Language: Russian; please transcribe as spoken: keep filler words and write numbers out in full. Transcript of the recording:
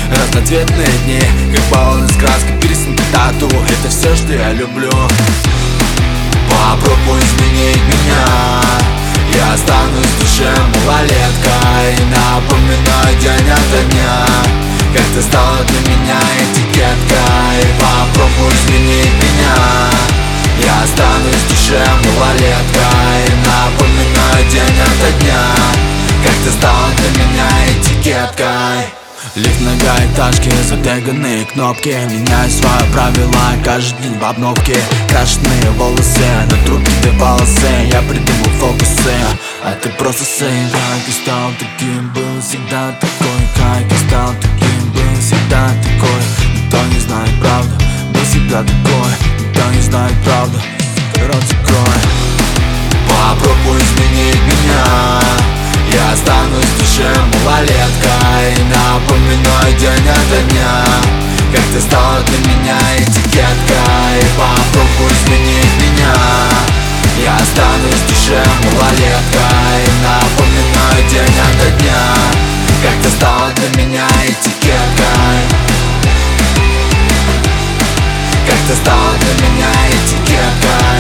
разноцветные дни, как баллоны с краской, пирсинг, тату. Это все, что я люблю. Попробуй изменить меня, я останусь в душе малолеткой. Напоминаю день ото дня, как ты стала для меня этикеткой. Попробуй изменить меня, я останусь в душе малолеткой. Напоминаю день ото дня, как ты стала для меня этикеткой. Лифт многоэтажки, затеганные кнопки. Меняю свои правила каждый день в обновке. Крашеные волосы, на трубке две полосы. Я придумал фокусы, а ты просто сын. Как я стал таким, был всегда такой. Как я стал таким, был всегда такой. Никто не знает правду, был всегда такой. Никто не знает правду, рот закрой. Попробуй изменить меня, я останусь в душе малолеткой. Напоминаю день ото дня, как ты стала для меня этикеткой. Попробуй изменить меня, я останусь в душе малолеткой. Напоминаю день ото дня, как ты стала для меня этикеткой. Как ты стала для меня этикеткой.